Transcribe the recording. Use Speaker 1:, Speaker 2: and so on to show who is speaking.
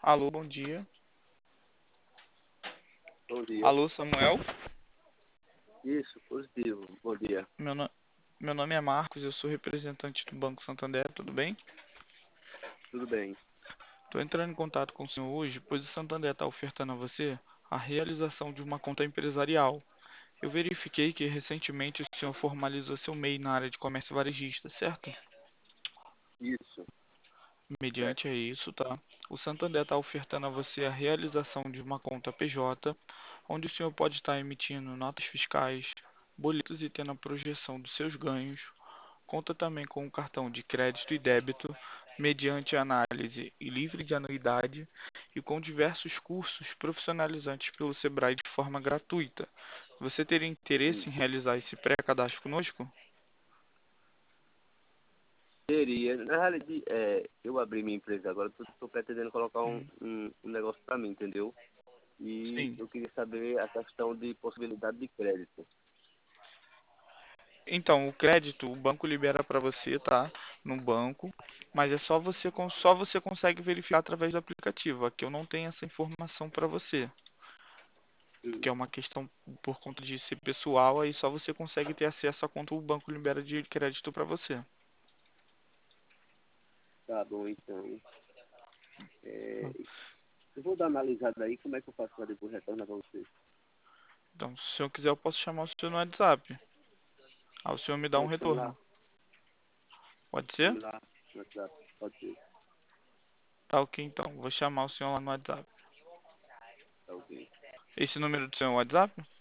Speaker 1: Alô, bom dia.
Speaker 2: Bom dia.
Speaker 1: Alô, Samuel.
Speaker 2: Isso, positivo. Bom dia.
Speaker 1: Meu, no- Meu nome é Marcos, eu sou representante do Banco Santander, tudo bem?
Speaker 2: Tudo bem.
Speaker 1: Estou entrando em contato com o senhor hoje, pois o Santander está ofertando a você a realização de uma conta empresarial. Eu verifiquei que recentemente o senhor formalizou seu MEI na área de comércio varejista, certo?
Speaker 2: Isso,
Speaker 1: Mediante a
Speaker 2: certo.
Speaker 1: isso, tá? O Santander está ofertando a você a realização de uma conta PJ, onde o senhor pode estar emitindo notas fiscais, boletos e tendo a projeção dos seus ganhos. Conta também com um cartão de crédito e débito, mediante análise e livre de anuidade, e com diversos cursos profissionalizantes pelo Sebrae de forma gratuita. Você teria interesse
Speaker 2: Sim.
Speaker 1: em realizar esse pré-cadastro conosco?
Speaker 2: Teria. Na realidade, eu abri minha empresa agora, estou pretendendo colocar um,
Speaker 1: Hum,
Speaker 2: um, um negócio para mim, entendeu? E
Speaker 1: Sim.
Speaker 2: eu queria saber a questão de possibilidade de crédito.
Speaker 1: Então, o crédito, o banco libera para você, tá? No banco, mas é só você consegue verificar através do aplicativo. Aqui eu não tenho essa informação para você,
Speaker 2: Hum,
Speaker 1: que é uma questão por conta de ser pessoal, aí só você consegue ter acesso a quanto o banco libera de crédito para você.
Speaker 2: tá bom, então.
Speaker 1: Tá?
Speaker 2: É, eu vou dar uma analisada aí, como é que eu faço para depois retornar para você?
Speaker 1: Então, se o senhor quiser, eu posso chamar o senhor no WhatsApp. Aí o senhor me dá um
Speaker 2: Pronto, chame lá.
Speaker 1: retorno. Pode ser?
Speaker 2: Chame lá no WhatsApp. Pode ser.
Speaker 1: Tá ok, então. Vou chamar o senhor lá no WhatsApp.
Speaker 2: Tá ok.
Speaker 1: Esse número do seu é o WhatsApp?